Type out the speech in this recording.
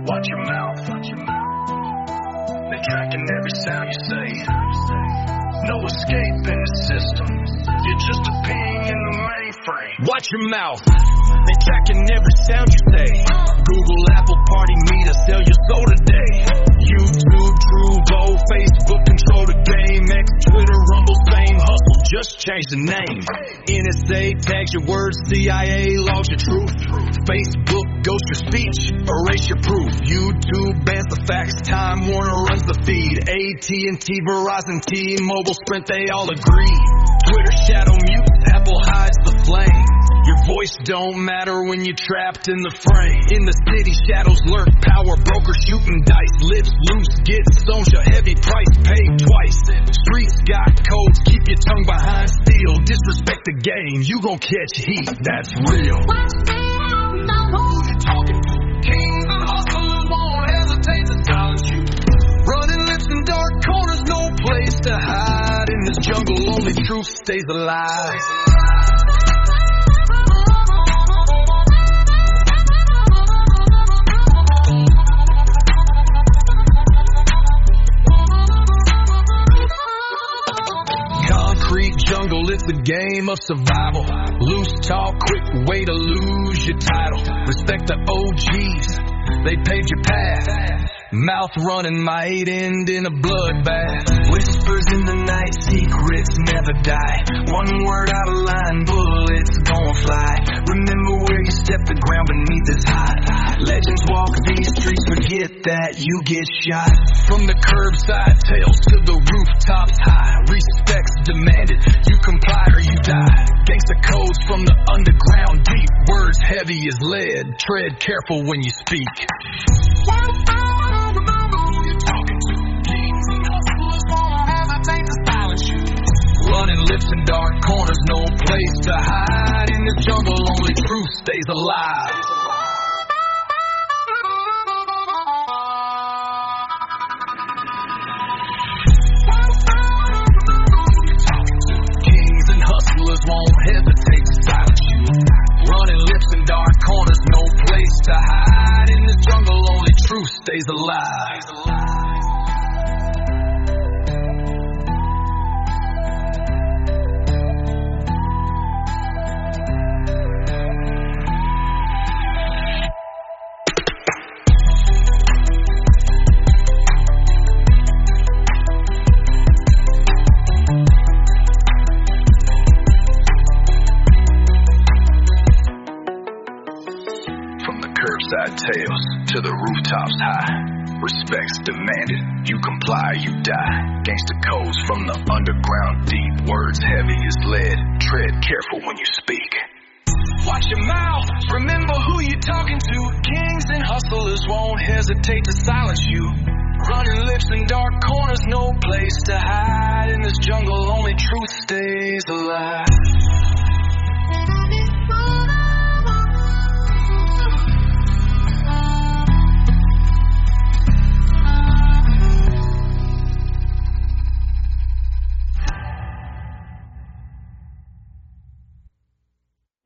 Watch your mouth. They're tracking every sound you say. No escape in the system. You're just a ping in the mainframe. Watch your mouth. They're tracking every sound you say. Google, Apple, Party, Meter, sell your soul today. YouTube, Truvo, Facebook, control the game. X, Twitter, Rumble, same hustle, just change the name. NSA tags your words, CIA logs your truth. Facebook ghost your speech, erase your proof. YouTube bans the facts, Time Warner runs the feed. AT&T, Verizon, T-Mobile, Sprint, they all agree. Twitter shadow mutes, Apple hides the flame. Your voice don't matter when you're trapped in the frame. In the city, shadows lurk, power broker shooting dice. Lips loose, get social, heavy price paid twice. Streets got codes, keep your tongue behind steel. Disrespect the game, you gon' catch heat, that's real. Kings and hustlers won't hesitate to silence you. Running lips in dark corners, no place to hide. In this jungle, only truth stays alive. Jungle, it's a game of survival. Loose talk, quick way to lose your title. Respect the OGs, they paved your path. Mouth running might end in a bloodbath. Whispers in the night, secrets never die. One word out of line, bullets gon' fly. Remember where you stepped, the ground beneath is hot. Legends walk these streets, forget that you get shot. From the curbside tales to the rooftops high. Respect's demanded, you comply or you die. Gangsta codes from the underground deep. Words heavy as lead, tread careful when you speak. Running lips in dark corners, no place to hide. In the jungle, only truth stays alive. Kings and hustlers won't hesitate to silence you. Running lips in dark corners, no place to hide. In the jungle, only truth stays alive. Curbside tales to the rooftops high. Respect's demanded, you comply, you die. Gangsta codes from the underground deep. Words heavy as lead, tread careful when you speak. Watch your mouth, remember who you're talking to. Kings and hustlers won't hesitate to silence you. Running lips in dark corners, no place to hide. In this jungle, only truth stays alive.